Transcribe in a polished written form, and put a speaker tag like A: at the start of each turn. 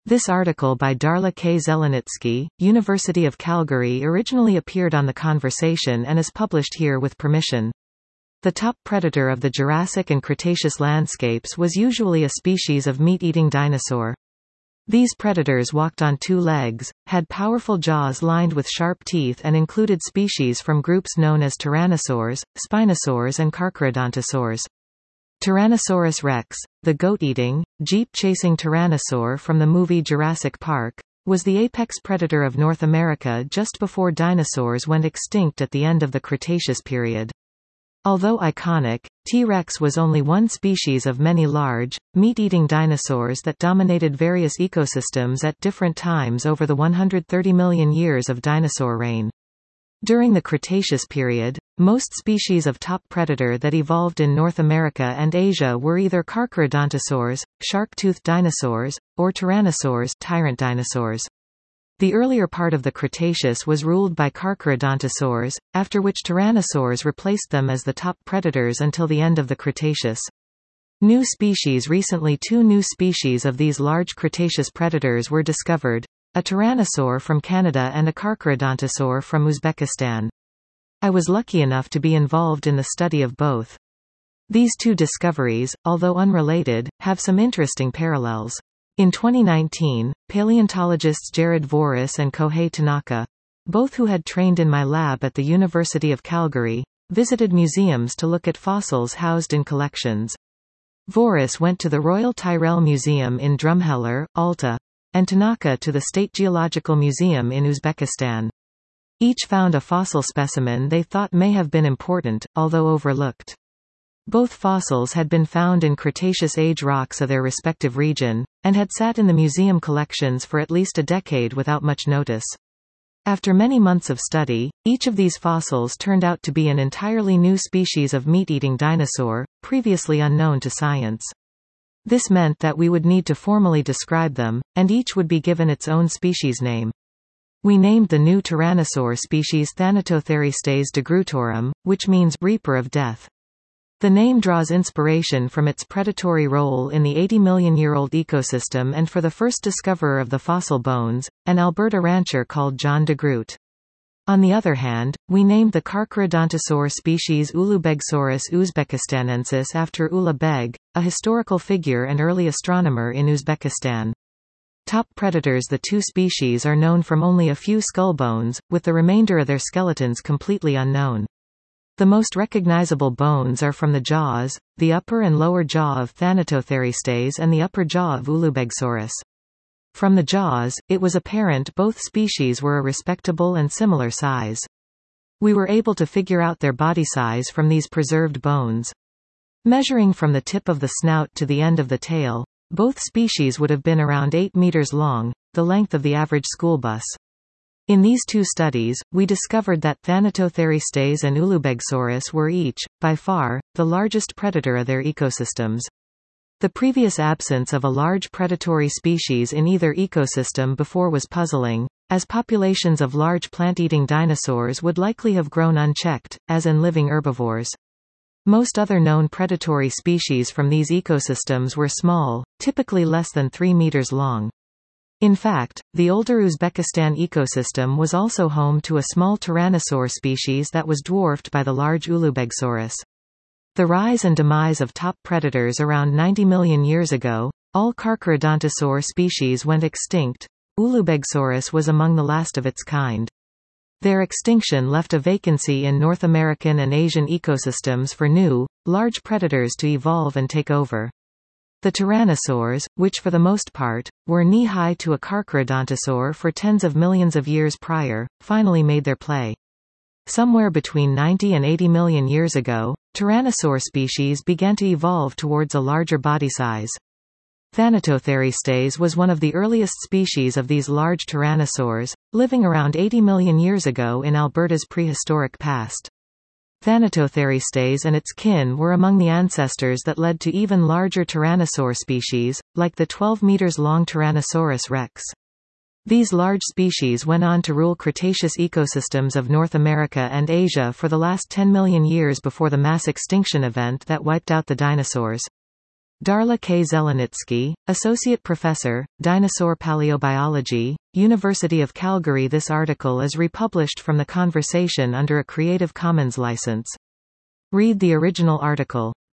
A: This article by Darla K. Zelenitsky, University of Calgary originally appeared on The Conversation and is published here with permission. The top predator of the Jurassic and Cretaceous landscapes was usually a species of meat-eating dinosaur. These predators walked on two legs, had powerful jaws lined with sharp teeth and included species from groups known as tyrannosaurs, spinosaurs and carcharodontosaurs. Tyrannosaurus rex, the goat-eating, jeep-chasing tyrannosaur from the movie Jurassic Park, was the apex predator of North America just before dinosaurs went extinct at the end of the Cretaceous period. Although iconic, T. rex was only one species of many large, meat-eating dinosaurs that dominated various ecosystems at different times over the 130 million years of dinosaur reign. During the Cretaceous period, most species of top predator that evolved in North America and Asia were either carcharodontosaurs, shark-toothed dinosaurs, or tyrannosaurs, tyrant dinosaurs. The earlier part of the Cretaceous was ruled by carcharodontosaurs, after which tyrannosaurs replaced them as the top predators until the end of the Cretaceous. Recently 2 new species of these large Cretaceous predators were discovered, a tyrannosaur from Canada and a carcharodontosaur from Uzbekistan. I was lucky enough to be involved in the study of both. These two discoveries, although unrelated, have some interesting parallels. In 2019, paleontologists Jared Voris and Kohei Tanaka, both who had trained in my lab at the University of Calgary, visited museums to look at fossils housed in collections. Voris went to the Royal Tyrrell Museum in Drumheller, Alta, and Tanaka to the State Geological Museum in Uzbekistan. Each found a fossil specimen they thought may have been important, although overlooked. Both fossils had been found in Cretaceous age rocks of their respective region, and had sat in the museum collections for at least a decade without much notice. After many months of study, each of these fossils turned out to be an entirely new species of meat-eating dinosaur, previously unknown to science. This meant that we would need to formally describe them, and each would be given its own species name. We named the new tyrannosaur species Thanatotherystes degrutorum, which means reaper of death. The name draws inspiration from its predatory role in the 80-million-year-old ecosystem and for the first discoverer of the fossil bones, an Alberta rancher called John de Groot. On the other hand, we named the carcharodontosaur species Ulubegsaurus uzbekistanensis after Ula Beg, a historical figure and early astronomer in Uzbekistan. Top predators. The two species are known from only a few skull bones, with the remainder of their skeletons completely unknown. The most recognizable bones are from the jaws, the upper and lower jaw of Thanatotherystes and the upper jaw of Ulubegsaurus. From the jaws, it was apparent both species were a respectable and similar size. We were able to figure out their body size from these preserved bones. Measuring from the tip of the snout to the end of the tail, both species would have been around 8 meters long, the length of the average school bus. In these two studies, we discovered that Thanatotherystes and Ulubegsaurus were each, by far, the largest predator of their ecosystems. The previous absence of a large predatory species in either ecosystem before was puzzling, as populations of large plant-eating dinosaurs would likely have grown unchecked, as in living herbivores. Most other known predatory species from these ecosystems were small, typically less than 3 meters long. In fact, the older Uzbekistan ecosystem was also home to a small tyrannosaur species that was dwarfed by the large Ulubegsaurus. The rise and demise of top predators around 90 million years ago, all carcharodontosaur species went extinct. Ulubegsaurus was among the last of its kind. Their extinction left a vacancy in North American and Asian ecosystems for new, large predators to evolve and take over. The tyrannosaurs, which for the most part, were knee-high to a carcharodontosaur for tens of millions of years prior, finally made their play. Somewhere between 90 and 80 million years ago, tyrannosaur species began to evolve towards a larger body size. Thanatotherystes was one of the earliest species of these large tyrannosaurs, living around 80 million years ago in Alberta's prehistoric past. Thanatotherystes and its kin were among the ancestors that led to even larger tyrannosaur species, like the 12 meters long Tyrannosaurus rex. These large species went on to rule Cretaceous ecosystems of North America and Asia for the last 10 million years before the mass extinction event that wiped out the dinosaurs. Darla K. Zelenitsky, Associate Professor, Dinosaur Paleobiology, University of Calgary. This article is republished from the conversation under a Creative Commons license. Read the original article.